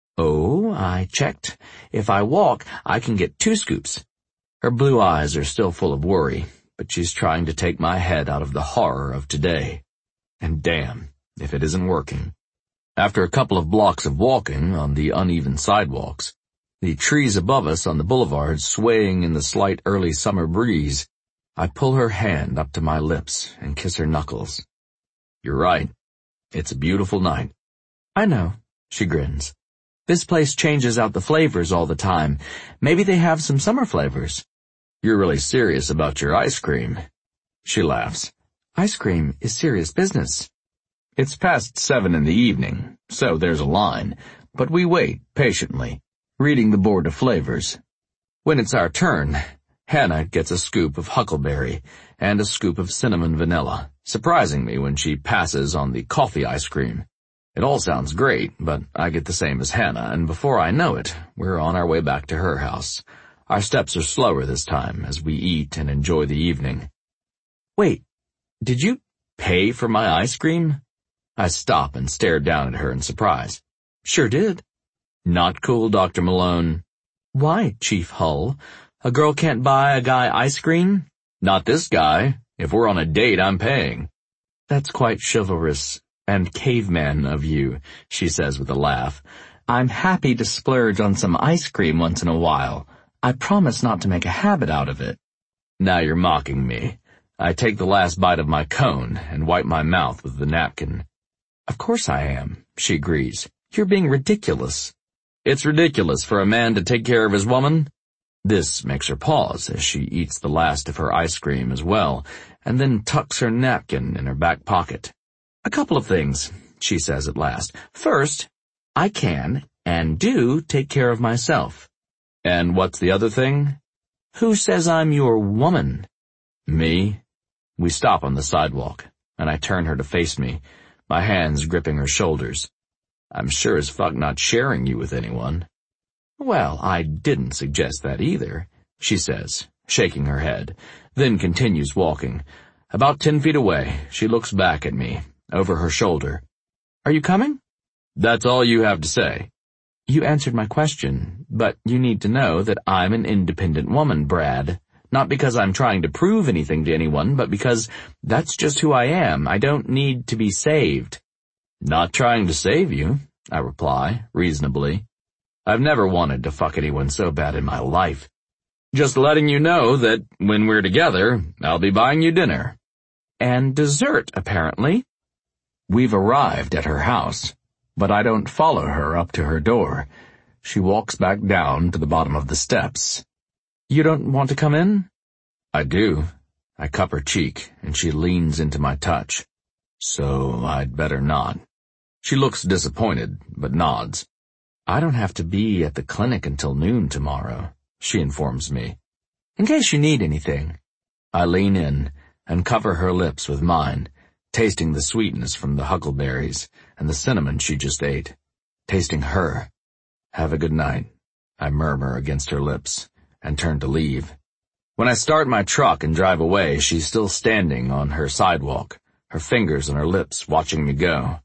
Oh, I checked. If I walk, I can get 2 scoops. Her blue eyes are still full of worry, but she's trying to take my head out of the horror of today. And damn, if it isn't working. After a couple of blocks of walking on the uneven sidewalks, the trees above us on the boulevard swaying in the slight early summer breeze, I pull her hand up to my lips and kiss her knuckles. You're right. It's a beautiful night. I know, she grins. This place changes out the flavors all the time. Maybe they have some summer flavors. You're really serious about your ice cream. She laughs. Ice cream is serious business. It's past 7 in the evening, so there's a line, but we wait patiently, reading the board of flavors. When it's our turn, Hannah gets a scoop of huckleberry and a scoop of cinnamon vanilla, surprising me when she passes on the coffee ice cream. It all sounds great, but I get the same as Hannah, and before I know it, we're on our way back to her house. Our steps are slower this time as we eat and enjoy the evening. Wait, did you pay for my ice cream? I stop and stare down at her in surprise. Sure did. Not cool, Dr. Malone. Why, Chief Hull? A girl can't buy a guy ice cream? Not this guy. If we're on a date, I'm paying. That's quite chivalrous and caveman of you, she says with a laugh. I'm happy to splurge on some ice cream once in a while. I promise not to make a habit out of it. Now you're mocking me. I take the last bite of my cone and wipe my mouth with the napkin. Of course I am, she agrees. You're being ridiculous. It's ridiculous for a man to take care of his woman. This makes her pause as she eats the last of her ice cream as well, and then tucks her napkin in her back pocket. A couple of things, she says at last. First, I can and do take care of myself. And what's the other thing? Who says I'm your woman? Me? We stop on the sidewalk, and I turn her to face me, my hands gripping her shoulders. I'm sure as fuck not sharing you with anyone. Well, I didn't suggest that either, she says, shaking her head, then continues walking. About 10 feet away, she looks back at me, over her shoulder. Are you coming? That's all you have to say. You answered my question, but you need to know that I'm an independent woman, Brad. Not because I'm trying to prove anything to anyone, but because that's just who I am. I don't need to be saved. Not trying to save you, I reply, reasonably. I've never wanted to fuck anyone so bad in my life. Just letting you know that when we're together, I'll be buying you dinner. And dessert, apparently. We've arrived at her house, but I don't follow her up to her door. She walks back down to the bottom of the steps. You don't want to come in? I do. I cup her cheek, and she leans into my touch. So I'd better not. She looks disappointed, but nods. I don't have to be at the clinic until noon tomorrow, she informs me. In case you need anything. I lean in and cover her lips with mine, tasting the sweetness from the huckleberries and the cinnamon she just ate. Tasting her. Have a good night, I murmur against her lips, and turn to leave. When I start my truck and drive away, she's still standing on her sidewalk, her fingers on her lips, watching me go.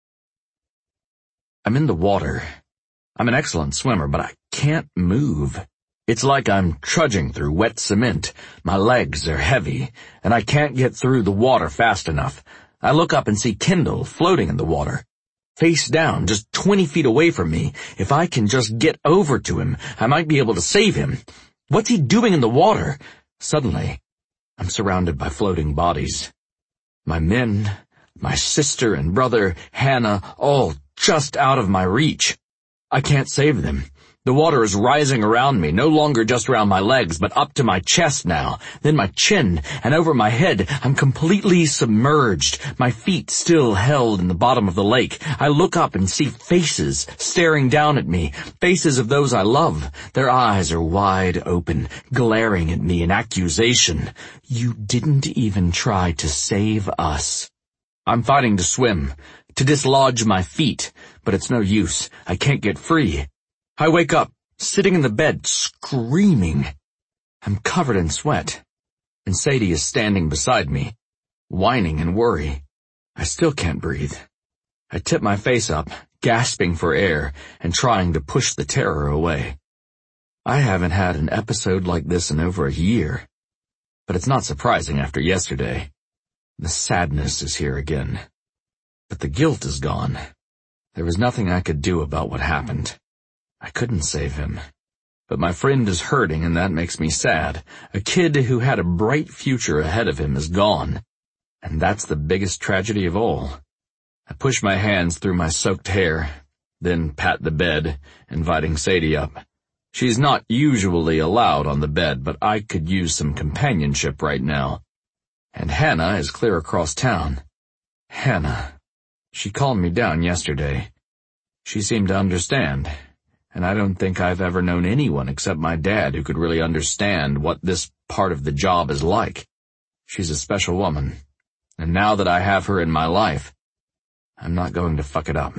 I'm in the water. I'm an excellent swimmer, but I can't move. It's like I'm trudging through wet cement. My legs are heavy, and I can't get through the water fast enough. I look up and see Kendall floating in the water. face down, just 20 feet away from me. If I can just get over to him, I might be able to save him. What's he doing in the water? Suddenly, I'm surrounded by floating bodies. My men, my sister and brother, Hannah, all just out of my reach. I can't save them. The water is rising around me, no longer just around my legs, but up to my chest now, then my chin, and over my head. I'm completely submerged, my feet still held in the bottom of the lake. I look up and see faces staring down at me, faces of those I love. Their eyes are wide open, glaring at me in accusation. You didn't even try to save us. I'm fighting to swim, to dislodge my feet, but it's no use. I can't get free. I wake up, sitting in the bed, screaming. I'm covered in sweat, and Sadie is standing beside me, whining in worry. I still can't breathe. I tip my face up, gasping for air, and trying to push the terror away. I haven't had an episode like this in over a year, but it's not surprising after yesterday. The sadness is here again, but the guilt is gone. There was nothing I could do about what happened. I couldn't save him. But my friend is hurting, and that makes me sad. A kid who had a bright future ahead of him is gone. And that's the biggest tragedy of all. I push my hands through my soaked hair, then pat the bed, inviting Sadie up. She's not usually allowed on the bed, but I could use some companionship right now. And Hannah is clear across town. Hannah. She calmed me down yesterday. She seemed to understand. And I don't think I've ever known anyone except my dad who could really understand what this part of the job is like. She's a special woman, and now that I have her in my life, I'm not going to fuck it up.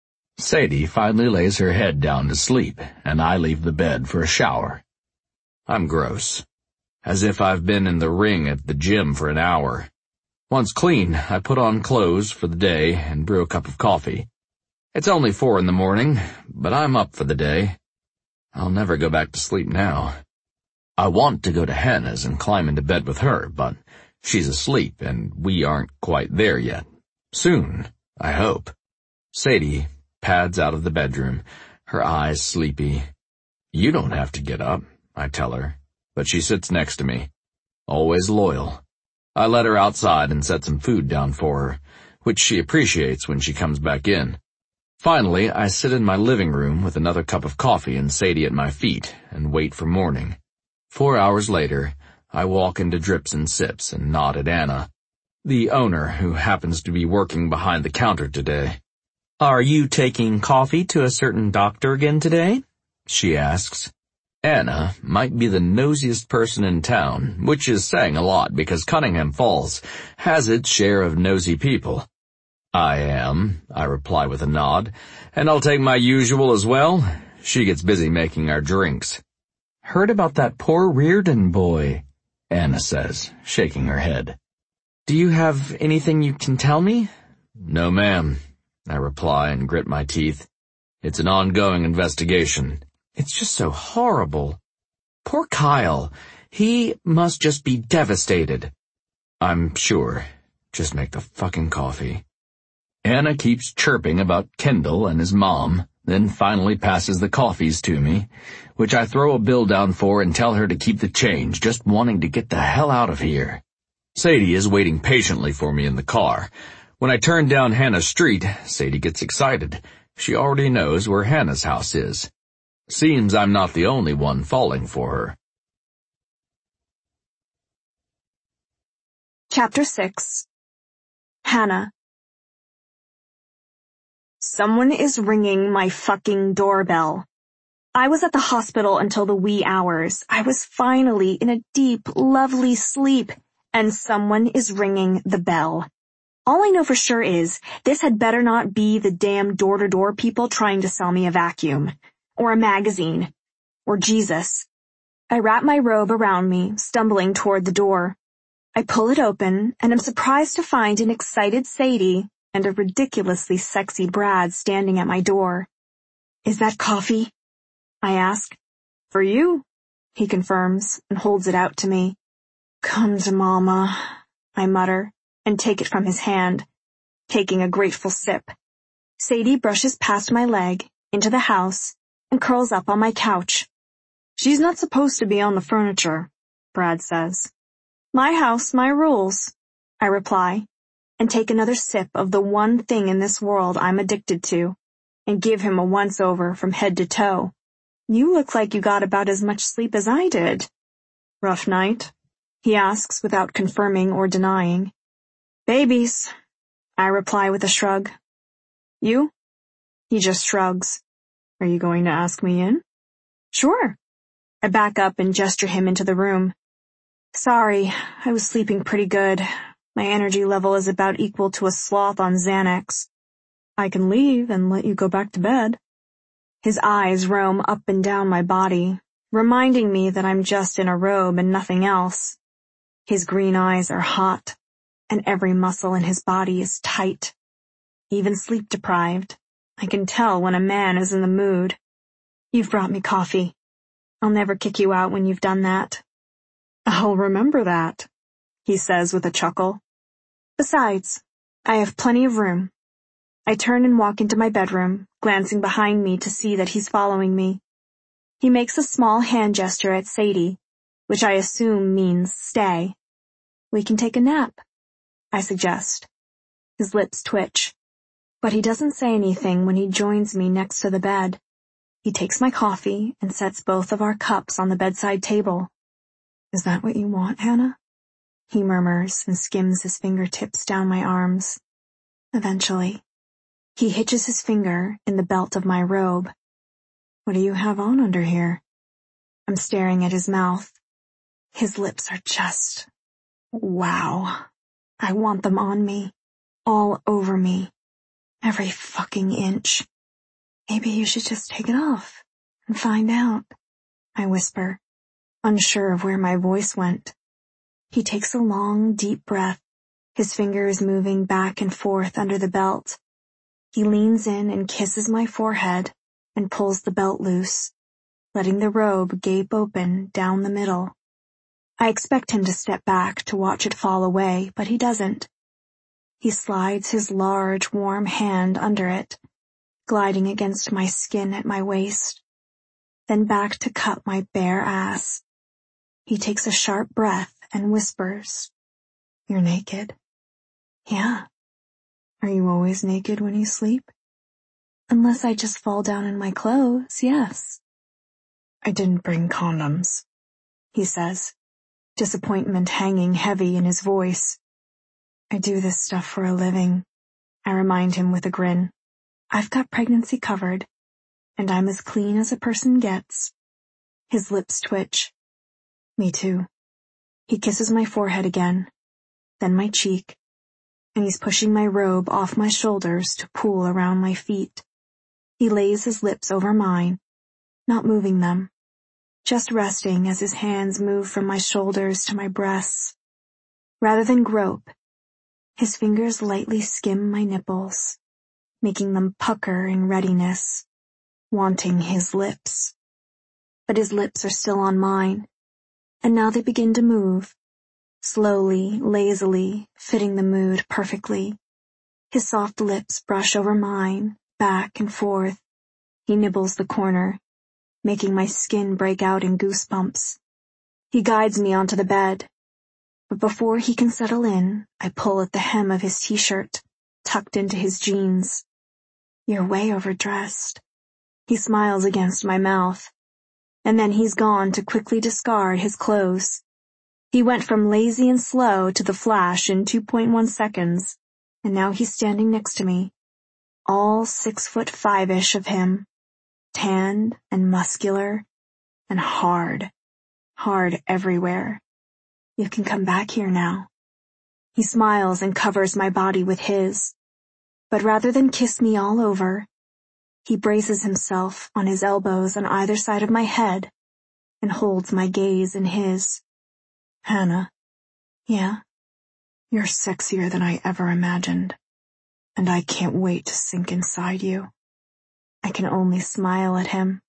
Sadie finally lays her head down to sleep, and I leave the bed for a shower. I'm gross, as if I've been in the ring at the gym for an hour. Once clean, I put on clothes for the day and brew a cup of coffee. It's only 4 a.m, but I'm up for the day. I'll never go back to sleep now. I want to go to Hannah's and climb into bed with her, but she's asleep and we aren't quite there yet. Soon, I hope. Sadie pads out of the bedroom, her eyes sleepy. You don't have to get up, I tell her, but she sits next to me. Always loyal. I let her outside and set some food down for her, which she appreciates when she comes back in. Finally, I sit in my living room with another cup of coffee and Sadie at my feet and wait for morning. 4 hours later, I walk into Drips and Sips and nod at Anna, the owner who happens to be working behind the counter today. "Are you taking coffee to a certain doctor again today?" she asks. Anna might be the nosiest person in town, which is saying a lot because Cunningham Falls has its share of nosy people. "I am," I reply with a nod, "and I'll take my usual as well." She gets busy making our drinks. "Heard about that poor Reardon boy," Anna says, shaking her head. "Do you have anything you can tell me?" "No, ma'am," I reply and grit my teeth. "It's an ongoing investigation." It's just so horrible. Poor Kyle. He must just be devastated. "I'm sure. Just make the fucking coffee." Anna keeps chirping about Kendall and his mom, then finally passes the coffees to me, which I throw a bill down for and tell her to keep the change, just wanting to get the hell out of here. Sadie is waiting patiently for me in the car. When I turn down Hannah's street, Sadie gets excited. She already knows where Hannah's house is. Seems I'm not the only one falling for her. Chapter 6. Hannah. Someone is ringing my fucking doorbell. I was at the hospital until the wee hours. I was finally in a deep, lovely sleep, and someone is ringing the bell. All I know for sure is this had better not be the damn door-to-door people trying to sell me a vacuum, or a magazine, or Jesus. I wrap my robe around me, stumbling toward the door. I pull it open, and am surprised to find an excited Sadie and a ridiculously sexy Brad standing at my door. "Is that coffee?" I ask. "For you," he confirms and holds it out to me. "Come to mama," I mutter, and take it from his hand, taking a grateful sip. Sadie brushes past my leg, into the house, and curls up on my couch. She's not supposed to be on the furniture, Brad says. My house, my rules, I reply, and take another sip of the one thing in this world I'm addicted to, and give him a once-over from head to toe. You look like you got about as much sleep as I did. Rough night? He asks without confirming or denying. Babies, I reply with a shrug. You? He just shrugs. Are you going to ask me in? Sure. I back up and gesture him into the room. Sorry, I was sleeping pretty good. My energy level is about equal to a sloth on Xanax. I can leave and let you go back to bed. His eyes roam up and down my body, reminding me that I'm just in a robe and nothing else. His green eyes are hot, and every muscle in his body is tight. Even sleep-deprived, I can tell when a man is in the mood. You've brought me coffee. I'll never kick you out when you've done that. I'll remember that, he says with a chuckle. Besides, I have plenty of room. I turn and walk into my bedroom, glancing behind me to see that he's following me. He makes a small hand gesture at Sadie, which I assume means stay. We can take a nap, I suggest. His lips twitch, but he doesn't say anything when he joins me next to the bed. He takes my coffee and sets both of our cups on the bedside table. Is that what you want, Hannah? He murmurs and skims his fingertips down my arms. Eventually, he hitches his finger in the belt of my robe. What do you have on under here? I'm staring at his mouth. His lips are just... wow. I want them on me. All over me. Every fucking inch. Maybe you should just take it off and find out, I whisper, unsure of where my voice went. He takes a long, deep breath, his fingers moving back and forth under the belt. He leans in and kisses my forehead and pulls the belt loose, letting the robe gape open down the middle. I expect him to step back to watch it fall away, but he doesn't. He slides his large, warm hand under it, gliding against my skin at my waist, then back to cup my bare ass. He takes a sharp breath and whispers, "You're naked?" "Yeah." "Are you always naked when you sleep?" "Unless I just fall down in my clothes, yes." "I didn't bring condoms," he says, disappointment hanging heavy in his voice. "I do this stuff for a living," I remind him with a grin. "I've got pregnancy covered, and I'm as clean as a person gets." His lips twitch. "Me too." He kisses my forehead again, then my cheek, and he's pushing my robe off my shoulders to pool around my feet. He lays his lips over mine, not moving them, just resting as his hands move from my shoulders to my breasts. Rather than grope, his fingers lightly skim my nipples, making them pucker in readiness, wanting his lips. But his lips are still on mine, and now they begin to move, slowly, lazily, fitting the mood perfectly. His soft lips brush over mine, back and forth. He nibbles the corner, making my skin break out in goosebumps. He guides me onto the bed, but before he can settle in, I pull at the hem of his t-shirt, tucked into his jeans. "You're way overdressed." He smiles against my mouth, and then he's gone to quickly discard his clothes. He went from lazy and slow to the flash in 2.1 seconds, and now he's standing next to me, all 6'5" of him, tanned and muscular and hard everywhere. "You can come back here now." He smiles and covers my body with his, but rather than kiss me all over, he braces himself on his elbows on either side of my head and holds my gaze in his. "Hannah." "Yeah?" "You're sexier than I ever imagined, and I can't wait to sink inside you." I can only smile at him.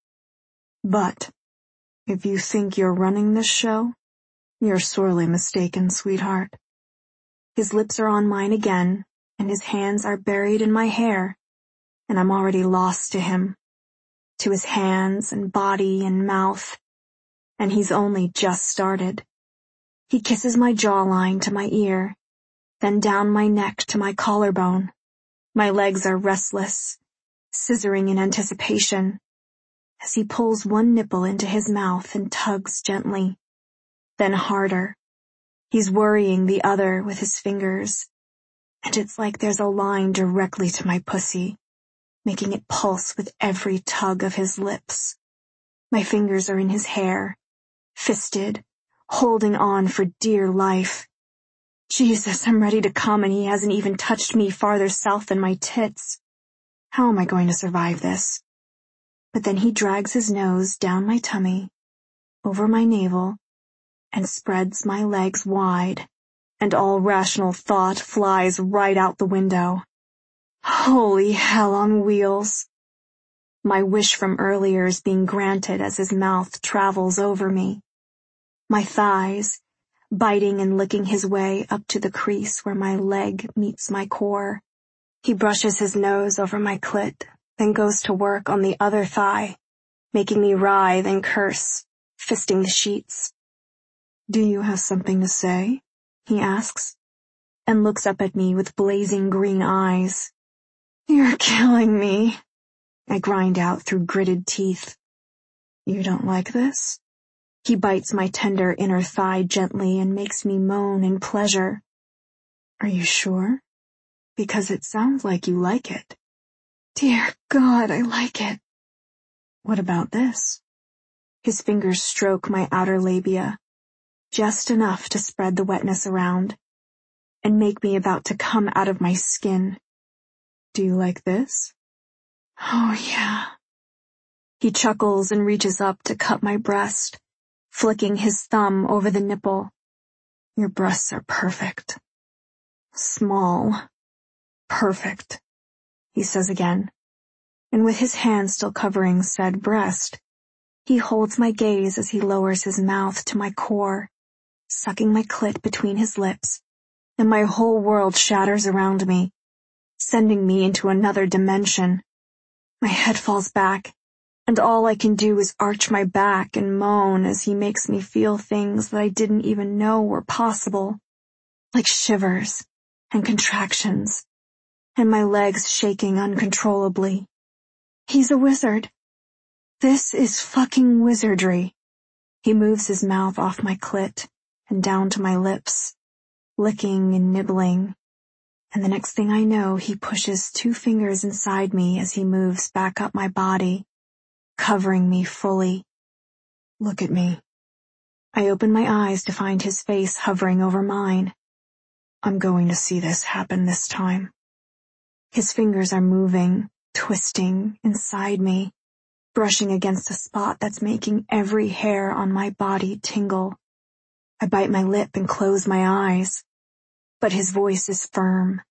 "But if you think you're running this show, you're sorely mistaken, sweetheart." His lips are on mine again, and his hands are buried in my hair, and I'm already lost to him, to his hands and body and mouth, and he's only just started. He kisses my jawline to my ear, then down my neck to my collarbone. My legs are restless, scissoring in anticipation, as he pulls one nipple into his mouth and tugs gently, then harder. He's worrying the other with his fingers, and it's like there's a line directly to my pussy, making it pulse with every tug of his lips. My fingers are in his hair, fisted, holding on for dear life. Jesus, I'm ready to come and he hasn't even touched me farther south than my tits. How am I going to survive this? But then he drags his nose down my tummy, over my navel, and spreads my legs wide, and all rational thought flies right out the window. Holy hell on wheels. My wish from earlier is being granted as his mouth travels over me. My thighs, biting and licking his way up to the crease where my leg meets my core. He brushes his nose over my clit, then goes to work on the other thigh, making me writhe and curse, fisting the sheets. Do you have something to say? He asks, and looks up at me with blazing green eyes. You're killing me, I grind out through gritted teeth. You don't like this? He bites my tender inner thigh gently and makes me moan in pleasure. Are you sure? Because it sounds like you like it. Dear God, I like it. What about this? His fingers stroke my outer labia, just enough to spread the wetness around, and make me about to come out of my skin. Do you like this? Oh, yeah. He chuckles and reaches up to cut my breast, flicking his thumb over the nipple. Your breasts are perfect. Small. Perfect, he says again, and with his hand still covering said breast, he holds my gaze as he lowers his mouth to my core, sucking my clit between his lips, and my whole world shatters around me, sending me into another dimension. My head falls back, and all I can do is arch my back and moan as he makes me feel things that I didn't even know were possible, like shivers and contractions, and my legs shaking uncontrollably. He's a wizard. This is fucking wizardry. He moves his mouth off my clit and down to my lips, licking and nibbling, and the next thing I know, he pushes 2 fingers inside me as he moves back up my body, covering me fully. Look at me. I open my eyes to find his face hovering over mine. I'm going to see this happen this time. His fingers are moving, twisting inside me, brushing against a spot that's making every hair on my body tingle. I bite my lip and close my eyes, but his voice is firm.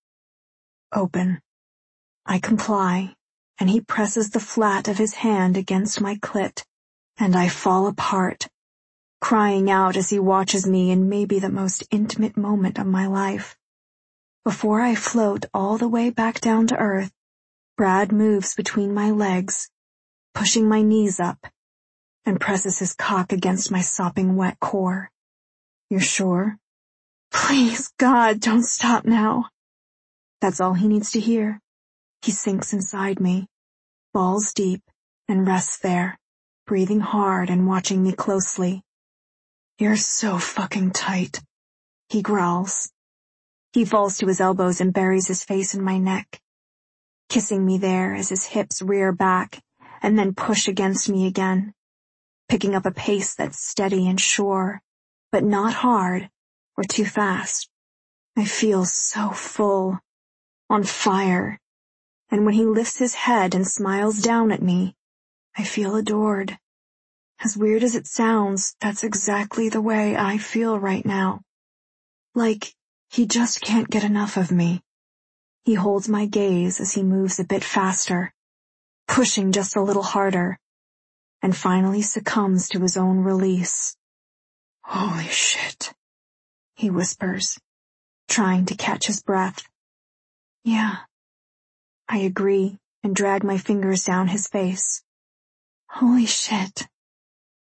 Open. I comply, and he presses the flat of his hand against my clit, and I fall apart, crying out as he watches me in maybe the most intimate moment of my life. Before I float all the way back down to earth, Brad moves between my legs, pushing my knees up, and presses his cock against my sopping wet core. You're sure? Please, God, don't stop now. That's all he needs to hear. He sinks inside me, balls deep, and rests there, breathing hard and watching me closely. You're so fucking tight, he growls. He falls to his elbows and buries his face in my neck, kissing me there as his hips rear back and then push against me again, picking up a pace that's steady and sure, but not hard or too fast. I feel so full, on fire, and when he lifts his head and smiles down at me, I feel adored. As weird as it sounds, that's exactly the way I feel right now. Like he just can't get enough of me. He holds my gaze as he moves a bit faster, pushing just a little harder, and finally succumbs to his own release. Holy shit, he whispers, trying to catch his breath. Yeah, I agree. and dragged my fingers down his face. Holy shit.